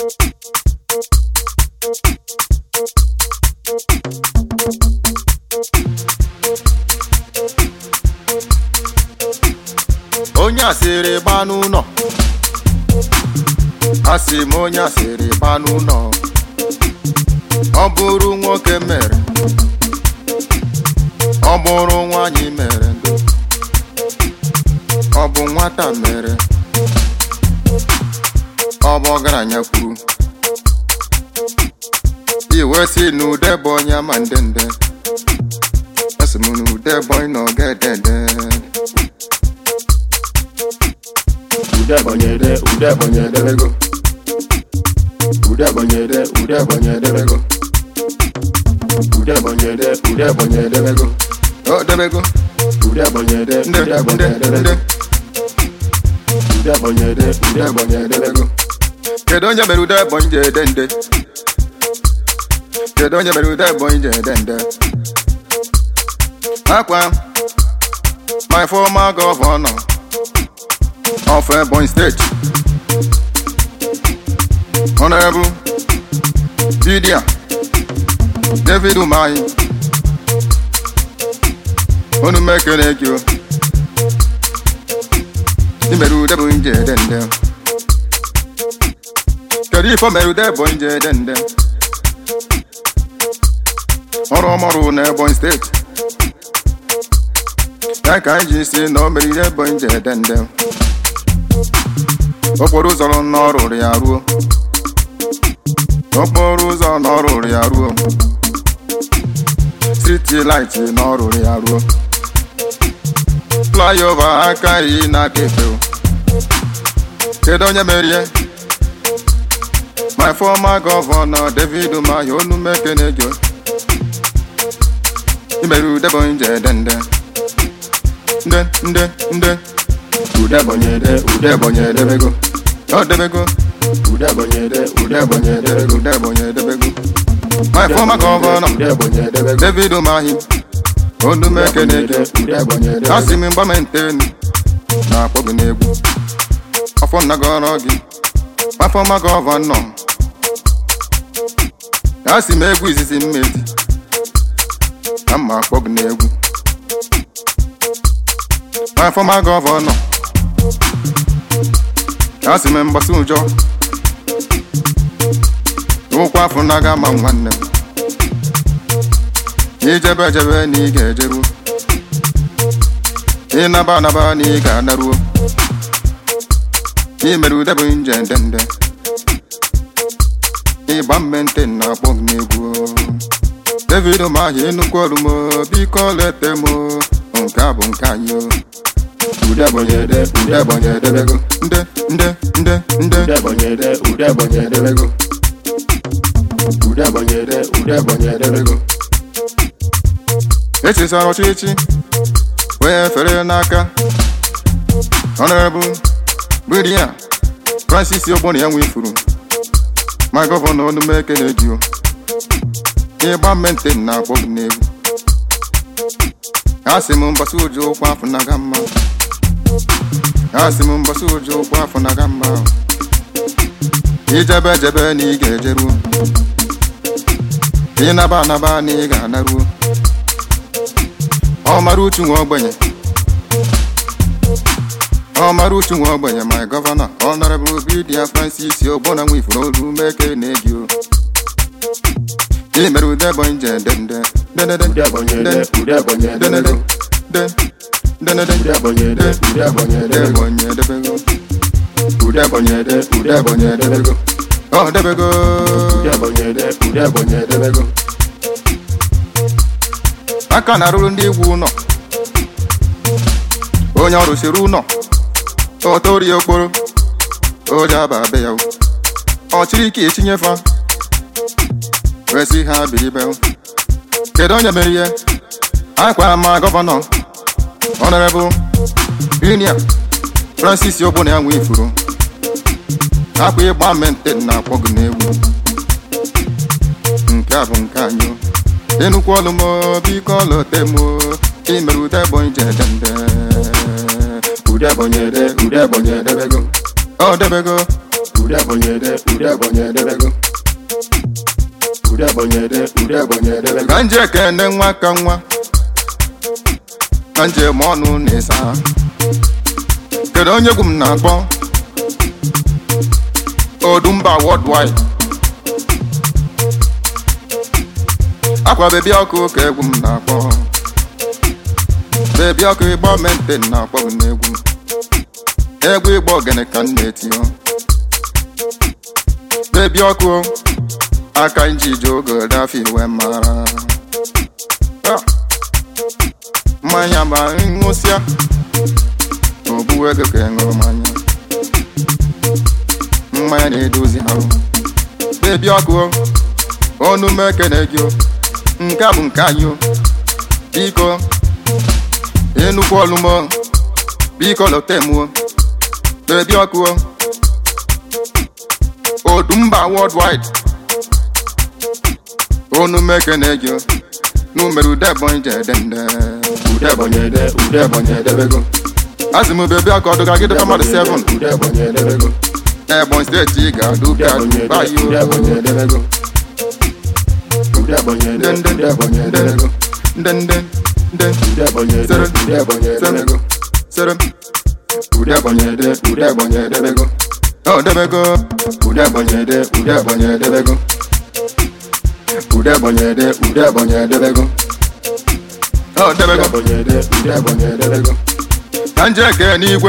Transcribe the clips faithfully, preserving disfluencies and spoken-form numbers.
Onye asịrị gba n'ụlọ, asị m onye asịrị gba n'ụlọ. Ọ bụrụ nwoke mere, ọ bụrụ nwanyị mere, ọ bụ nwata mere, ọ bụ ọgaranya kwuru. Iwe si n'ude bụ onye ama ndende, asị m n'ude bụ onye n'ogedede. Ude bonyede, ude bonyede bego. Ude bonyede, ude bonyede bego. Ude bonyede, ude bonyede bego. Oh, debego. Ude bonyede, Nde, ude nde, bonyede nde. bego. Ude bonyede, ude bonyede bego. Kedu onye mere ude bụ nje dende? Kedu onye mere ude bụ nje dende? Akwa my former governor of Ebonyi State, Honorable Didia David Umahi, onu mekele gị o. Ị mere ude bụ nje dende. Kedu ifo mere ude bụ nje dende? Ọrụ ọmụrụ na Ebonyi State, ya ka anyị ji si na o mere ihe bụ nje dende. Okporo ụzọ n'ọrụrụ ya ruo, okporo ụzọ n'ọrụrụ ya ruo, street light n'ọrụrụ ya ruo, flyover aka yi n'aka efe. Kedu onye merie? My former governor David Umahi, onu mekele gị o. Ị mere ude bụ nje dende. Nde, nde, nde. Ude bonyede, ude bonyede bego. Oh, debego. Ude bonyede, ude bonyede bego. Ude bonyede bego. My former governor Ude bonyede bego. David Umahi, onu mekele gị. Ude bonyede bego. Asị m mgba mentenu na-akpọ gị n'egwu. Afọ nnagọrọ gị, my former governor. Asị m egwu izizi mmeti na mma akpọ gị n'egwu. My former governor, asị m mgbasa ụjọ ụkwụ afọ na-aga ma nwanne m. Ijebe ejebe na ị ga-ejeruo, ịnaba anaba na ị ga-anaruo. Ị mere ude bụ nje ndende, ịgba mente na-akpọ gị n'egwu. David Umahi, nnukwu ọrụ m, biko lete m, nke a bụ nke anyị o. Ude bonyede, ude bonyede bego. Nde, nde, nde, nde. Ude bonyede, ude bonyede bego. Ude bonyede, ude bonyede bego. Echisara ọchịchị wee fere n'aka Honorable Bridia Francis Ogboni ya nwe ifuru, my governor, onu mekele gị o. Ịgba mente na-akpọ gị n'egwu. Asị m mgbasa ụjọ ụkwụ afọ na-aga mma. Asị m mgbasa ụjọ ụkwụ afọ na-aga mma. Ijebe ejebe na ị ga-ejeruo, ịnaba anaba na ị ga-anaruo. Ọ mara uchu nwa ogbenye, ọ mara uchu nwa ogbenye, my governor Honorable Bridia Francis Ogboni nwe ifuru, olu mekele gị o. Ị mere ude bụ nje dende. Ude bonyede, ude bonyede bego. Ude bonyede, ude bonyede bego. Ude bonyede, ude bonyede bego. Oh, debego. Ude bonyede, ude bonyede bego. Aka na-arụrụ ndị igwu ụlọ, onye ọrụ siri ụlọ, o torie okporo, o ji aba be ya o. Ọ chịrị ike etinye fa, wee sị ha biri be o. Kedu onye mere ihe? Akwa ma gọvanọ Honorable Bridia Francis Ogboni ya nwe ifuru, akwa ịgba mente na-akpọ gị n'egwu. Nke a bụ nke anyị o. Nnukwu ọlụ m, biko lote m, ị mere ude bụ nje dende. Ude bonyede, ude bonyede bego. Oh, debego. ude bonyede ude bonyede bego ude bonyede ude bonyede bego ka nje kene nwa ka nwa ka nje ma ọnụ na-esa kedu onye egwu m na-akpọ Odumba worldwide akwa bebi ọkụ ka egwu m na-akpọ bebi ọkụ ịgba mente na-akpọ m n'egwu m egwu ịgba ogene ka m na-etinye bebi ọkụ aka njiji oge dafi wee mara mmanya ma nwụsịa ogbu ego ka ịṅụrụ mmanya mmanya na-edozi ahụ bebi ọkụ ọnụ m ekene gị nke a bụ nke anyị biko enukwu ọlụmọ biko lotemuo bebi ọkụ Odumba worldwide ọnụ m ekene gị numero ude bonyede ude bonyede ude bonyede bego asị m bebi ọkụ ọdụ ka gị dịka mmadụ seven ude bonyede bego Ebonyi steeti ị ga-adụ bịa bayo ude bonyede bego ude bonyede ude bonyede bego nden nden nden ude bonyede ude bonyede bego serem ude bonyede ude bonyede bego ọ debego ude bonyede ude bonyede bego ude bonyede ude bonyede bego ọ debego ude bonyede ude bonyede bego ka nje ke n'igwe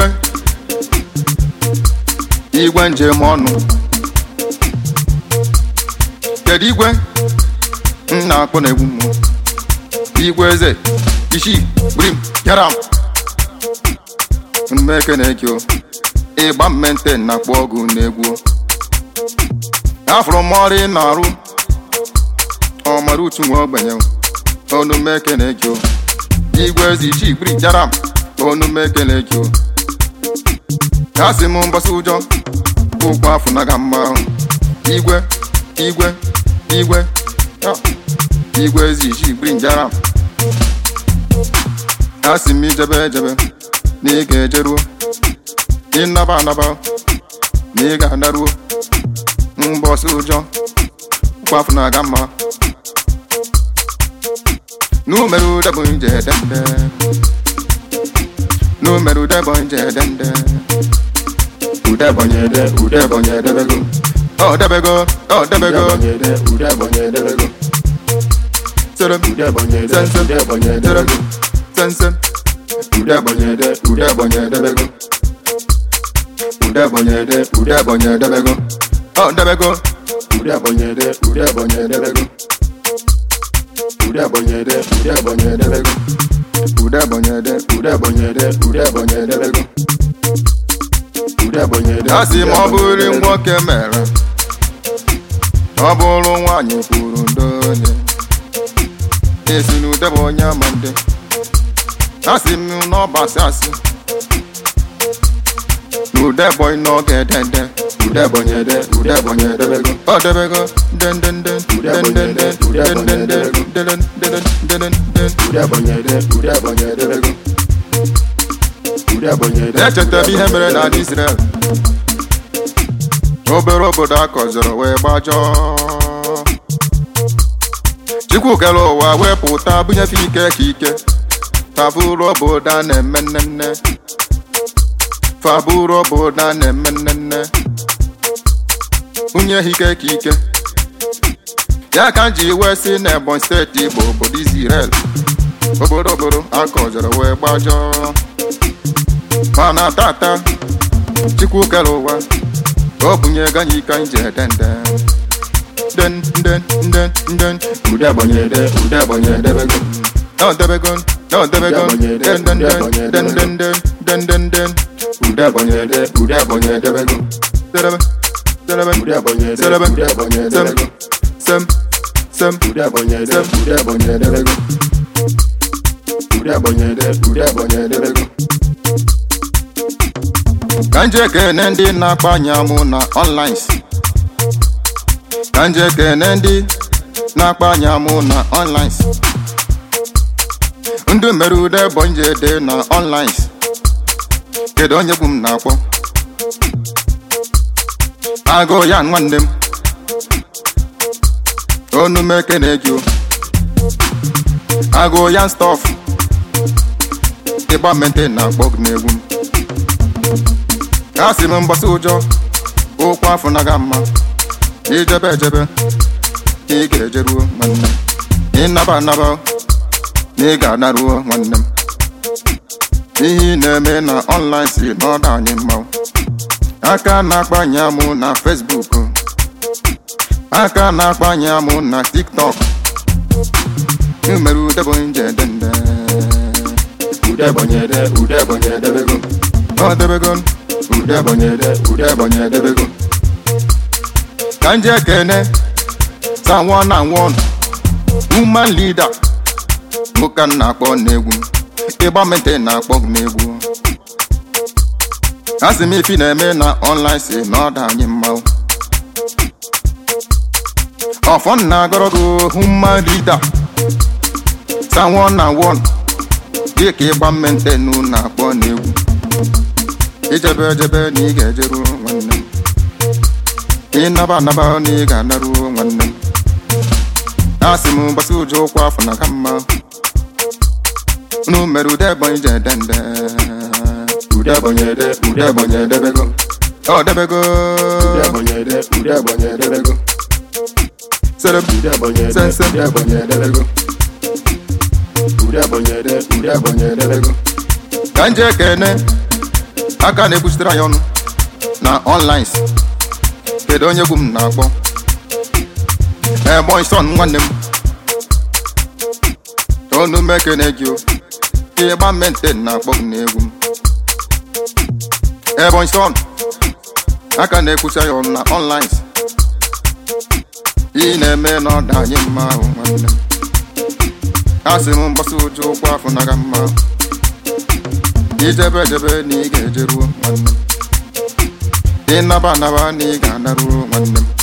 igwe njem ọnụ kedu igwe m na-akpọ na egwu mmụọ igwe eze ishi brim yaram mmeke na-eke ịgba mmente na-akpọ ọgụ na-egwu afụrụ m ọrụ ị na-arụ ọmara uchu nwa ogbenye ọnụ mmeke na-eke igwe eze ishi brim yaram ọnụ mmeke na-eke ha si m mbọsị ụjọ ụkwụ afọ na ga mma ahụ igwe igwe igwe igwe ezi iji gbiri njara ha si m ijebe ejebe na ị ga-ejeruo ịnaba anaba na ị ga-adaruo mbọsị ụjọ ụkwụ afọ na ga mma numero ude bụ nje dende numero ude bụ nje dende ude bonyede ude bonyede bego ọ debego ọ debego bonyede ude bonyede bego serem ude bonyede ude bonyede bego sensem ude bonyede ude bonyede bego ude bonyede ude bonyede bego ọ debego ude bonyede ude bonyede bego ude bonyede ude bonyede bego ude bonyede ude bonyede ude bonyede bego a sị ma ọ bụrụ nwoke mere ọ bụrụ nwaanyị kwuru ndonye esi n'ude bụ onye ama ndị a sị m n'ọbasị asị n'ude bọị n'oge dende ude bonyede ude bonyede bego ọ debego dendende dendende dendende dendende ude bonyede ude bonyede bego ude bonyede echeta ihe mere na Israel obere obodo akọzọrọ wee gbajọọ Chukwu kere ụwa wee pụta bunyefe ike ka ike faburu obodo a na-eme nnenne faburu obodo a na-eme nnenne bunye ike ka ike ya ka m ji wee si na Ebonyi steeti bụ obodo Israel obodo obodo akọzọrọ wee gbajọọ mana tata Chukwu kere ụwa o bunyego anyị ike anyị ji edende den den den den ude bonyede ude bonyede bego ọ debego ọ debego den den den den den den den den ude bonyede ude bonyede bego serebe serebe ude bonyede serebe ude bonyede bego sem sem ude bonyede ude bonyede bego ude bonyede ude bonyede bego ka nje kene ndị na-akpa anyamụ na online ka nje kene ndị na-akpa anyamụ na online ndị mere ude bụ njede na online kedu onye bụ m na-akpọ agụ ya nwanne m onu m ekene gị o agụ ya stọf ịgba mente na akpọ gị n'egwu m asị m mgbasa ụjọ okwu afọ naga mma ijebe ejebe ka ị ga-ejeruo nwanne m ịnaba anaba na ị ga-anaruo nwanne m ihe ị na-eme na online si n'ọdụ anyị mma aka na-akpanye amụ na Facebook aka na-akpanye amụ na TikTok mere ude bụ nje dende ude bonyede ude bonyede bego ọ debego ude bonyede ude bonyede bego ka nje kene sa one and one woman leader ụka na-akpọ n'egwu ịgba mente na-akpọ n'egwu asị m ifi na-eme na online si n'ọdụ anyị mma ọfọ na-agọrọ gị woman leader sa one and one dị ka ịgba mente nụ na-akpọ n'egwu ijebe ejebe na ị ga-ejeru nwanne m ịnaba anaba na ị ga-anaruo nwanne m asị m gbasa ụjọ ụkwụ afọ na ka mma unu mere ude bụ ije dende ude bonyede ude bonyede bego ọ debego ude bonyede ude bonyede bego sere ude bonyede sense ude bonyede bego ude bonyede ude bonyede bego ka nje kene aka na-ekwuchitere anyị ọnụ na online kedu onye egwu m na-akpọ Ebonyi son nwanne m onu m ekene gị o ka ịgba mente na-akpọ gị n'egwu m Ebonyi son aka na-ekwuchi anyị ọnụ na online ị na-eme n'ọdụ anyị mma ahụ nwanne m asị m mgbasa ụjọ ụkwụ afọ naga mma ijebe ejebe na ị ga-ejeruo nwanne m ịnaba anaba na ị ga-anaruo nwanne m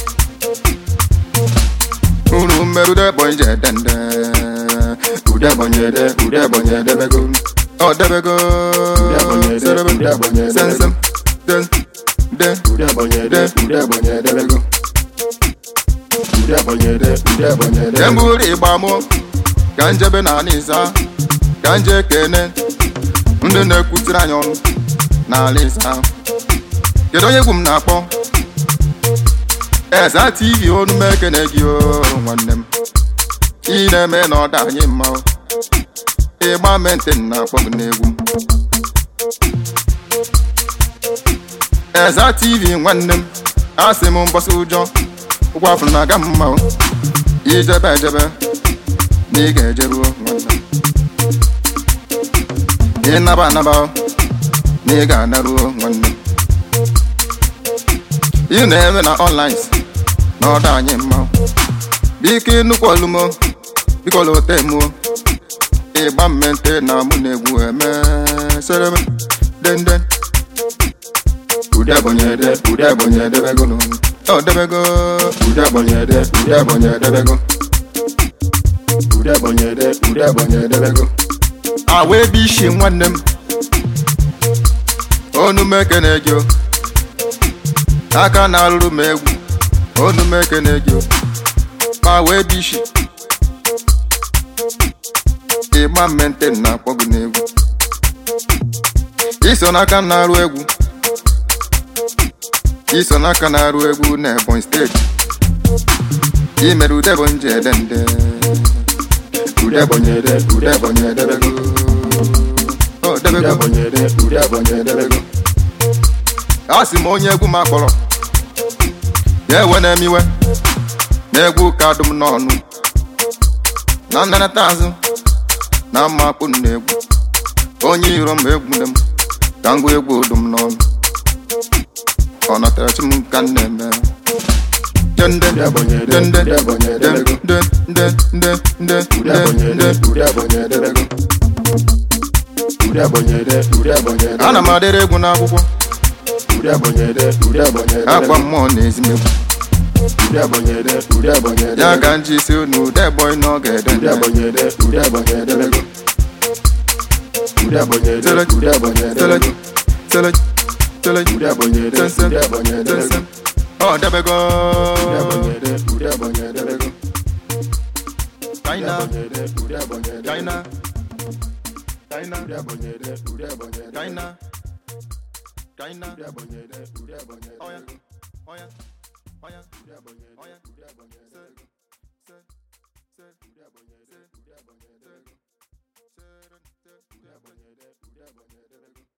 unu mmerude Ebonyi je dende ude bonyede ude bonyede bego ọ debego ude bonyede ude bonyede sensem den den ude bonyede ude bonyede bego ude bonyede ude bonyede emburi ịgba mụ ka njebe na Alisa ka nje kene ndị na-ekwutiri anyị ọnụ na Alisa kedu onye egwu m na-akpọ Eza T V onu m ekene gị o nwanne m ị na-eme na ọdụ anyị mma ịgba mente na-akpọ gị n'egwu m Eza T V nwanne m asị m mgbasa ụjọ ụkwụ afọ na-aga mma ijebe ejebe na ị ga-ejeruo nwanne m ịnaba anaba na ị ga-anaruo nwanne m ị na-eme na online n'ọdụ anyị mma biko nnukwu olumo biko lotemuo ịgba mente na mụ na-egwu eme sereme denden ude bonyede ude bonyede bego ọ debego ude bonyede ude bonyede bego ude bonyede ude bonyede bego awa ebe ishi nwanne m onu m ekene gị o aka na-alụrụ m egwu onu m ekene gị o ma wee bụ ishi ịgba mente na-akpọ gị n'egwu iso n'aka na-arụ egwu iso n'aka na-arụ egwu na Ebonyi steeti imere ude bụ nje dende ude bonyede ude bonyede bego ọ ude debego bonyede ude bonyede bego asị m onye egwu m akpọrọ ya ewe na-eme iwe na egwu ka dum n'ọnụ na ndanata azụ na mma akpụ na egwu onye iro m egwu m ka ngwa egwu dum n'ọnụ ọ natara chi m ka m na-eme dende ude bonyede dende ude bonyede bego dende dende dende ude bonyede ude bonyede bego ude bonyede ude bonyede ana m adịrị egwu n'akwụkwọ ude bonyede ude bonyede akwa mmụọ na-ezi m egwu ude bonyede ude bonyede ya ka nji si unu ude Ebonyi n'oge ude dende bonyede ude bonyede bego ude bonyede ude bonyede tele bego tele tele ude bonyede Sensem, ude bonyede bego sensem, Oh, debego. Ude bonyede, ude bonyede bego. China, Ude bonyede, China, China, ude bonyede, ude bonyede, China, China. ude bonyede, ude bonyede, Oh yeah, bego. oh yeah, oh yeah, Ude bonyede, oh yeah. ude bonyede, Say, bego. say, say, Ude bonyede, ude bonyede, bego. say, say, say, Ude bonyede, ude bonyede, bego.